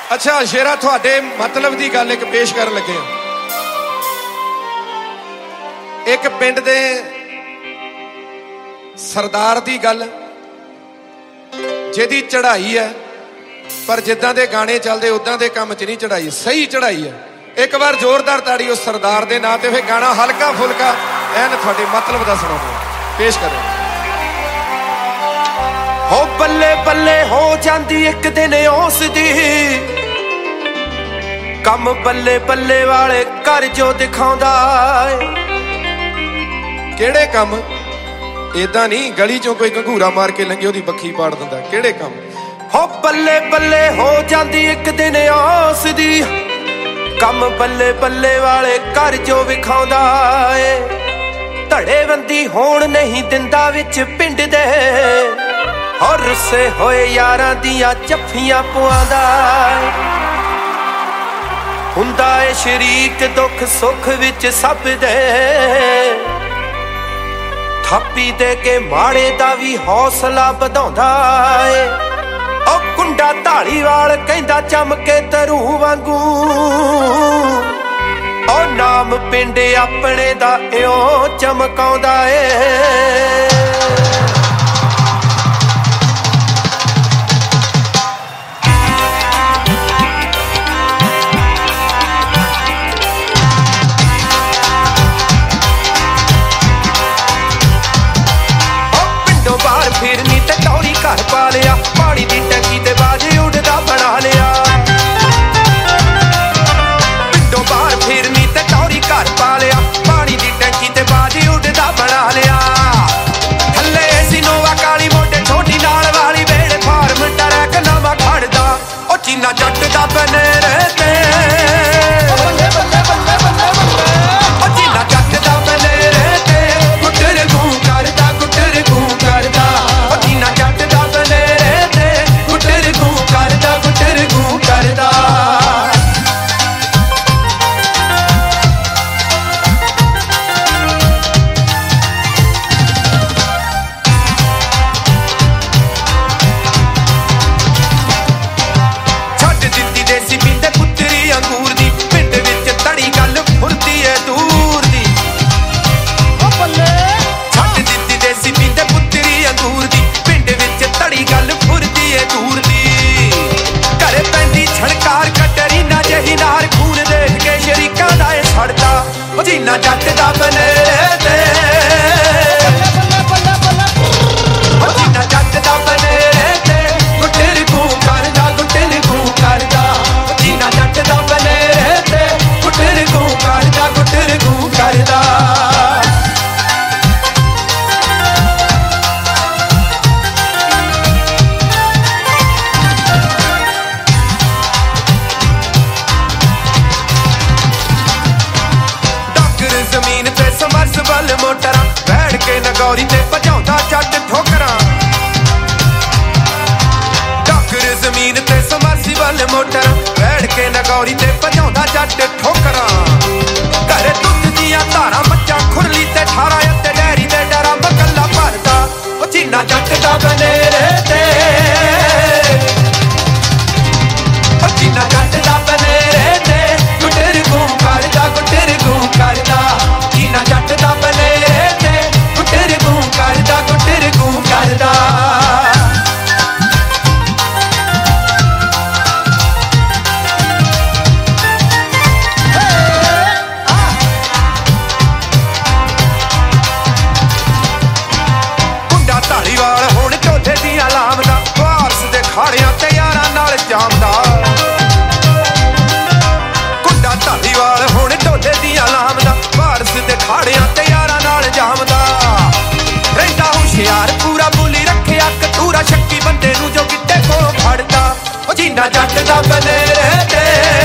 अच्छा शेरा थोड़े मतलब की गल एक पेश कर लगे एक पिंड दे सरदार की गल जिहदी चढ़ाई है पर जिद्दां दे गाने चलते उदां दे काम च नहीं चढ़ाई सही चढ़ाई है। एक बार जोरदार ताड़ी उस सरदार दे नां ते फिर गाना हल्का फुल्का एन थोड़े मतलब दा सुणाओ पेश करो। हो बल्ले बल्ले हो जांदी एक दिन उस दी कम बल्ले बल्ले वाले घर जो दिखाउंदा केड़े कम इदां नहीं गली चों कोई घंघूरा मार के लंघे ओदी बखी पाड़ दिंदा केड़े कम। हो बल्ले बल्ले हो जांदी एक दिन उस दी कम बल्ले बल्ले वाले घर जो विखाउंदा ए धड़ेबंदी होण नहीं दिंदा विच पिंड दे और रुस्से होए यारां दियां जफ्फियां पवांदा हुंदा ए शरीक दुख सुख विच सब दे थापी दे के माड़े दा भी हौसला वधाउंदा ए ओ कुंडा धालीवाल कहंदा चमके तरू वांगू ओ नाम पिंड अपने दा इउं चमकाउंदा ए। फिरनी ते टौरी घर पा लिया पानी दी टंकी ते बाजे उड़दा बना लिया पिंडों बाहर फिरनी ते टौरी घर पा लिया पानी दी टंकी ते बाजे उड़दा बना लिया थल्ले सिनोवा काली मोटे छोटी नाल वाली वेड़े फार्म टरैक नवा खड़दा ओ चीना जट दा बने रहते ओ चीना जट दा बने रहते गुटर गूं करदा गुटर गूं करदा चीना जट दा बने रहते गुटर गूं करदा छड्ड दित्ती देसी पींदे पुत्तरी अंगूर दी पिंड विच तड़ी गल फुरदी ऐ दूर दी छड्ड दित्ती देसी पींदे पुत्तरी अंगूर दी पिंड विच तड़ी गल फुरदी ऐ दूर दी घरे पैंदी छड़कार कटरी ना जही नार खून देख के शरीकां दा ए छड़दा ओ जीना जट दा बने रहते ओ जीना जट दा बने रहते गुटर गूं करदा गुटर गूं करदा ओ जीना जट दा बने रहते गुटर गूं करदा जमीन ते समरसबल मोटरां बैठ के नगौरी ते भजाउंदा जट ठोकरां डाकर जमीन ते समरसबल मोटरां बैठ के नगौरी ते भजाउंदा जट ठोकरां घर दुੱਧ ਦੀਆਂ ਧਾਰਾਂ ਮੱਝਾਂ ਖੁਰਲੀ ਤੇ 18 ਅਤੇ ਡੈਰੀ ਦੇ ਡਰਾਂ ਮਕੱਲਾ ਭਰਦਾ ਉਹ ਚੀਨਾ ਜੱਟ ਦਾ ਬਨੇ ਰਹਤੇ ਉਹ ਚੀਨਾ ਜੱਟ ਦਾ ਬਨੇ ਰਹਤੇ ਗੁਟਰ ਗੂੰ ਕਰਦਾ ਗੁਟਰ ਗੂੰ ਕਰਦਾ ਚੀਨਾ ਜੱਟ ਦਾ ਬਨੇ ਰਹਤੇ ਗੁਟਰ ਗੂੰ ਕਰਦਾ ਗੁਟਰ ਗੂੰ ਕਰਦਾ। ਧਾਲੀਵਾਲ ਹੁਣ ਝੋਲੇ ਦੀਆਂ ਲਾਮਦਾ ਵਾਰਸ ਦੇ ਖਾੜਿਆਂ ਤੇ ਯਾਰਾਂ ਨਾਲ ਜਾਮਦਾ ਕੁੰਡਾ ਧਾਲੀਵਾਲ ਹੁਣ ਝੋਲੇ ਦੀਆਂ ਲਾਮਦਾ ਵਾਰਸ ਦੇ ਖਾੜਿਆਂ ਤੇ ਯਾਰਾਂ ਨਾਲ ਜਾਮਦਾ ਰਹਿੰਦਾ ਹੁਸ਼ਿਆਰ ਪੂਰਾ ਬੋਲੀ ਰੱਖਿਆ ਕਤੂਰਾ ਸ਼ੱਕੀ ਬੰਦੇ ਨੂੰ ਜੋ ਕਿਤੇ ਕੋਲੋਂ ਫੜਦਾ ਉਹ ਜੀਨਾ ਜੱਟ ਦਾ ਬਨੇ ਰਹਤੇ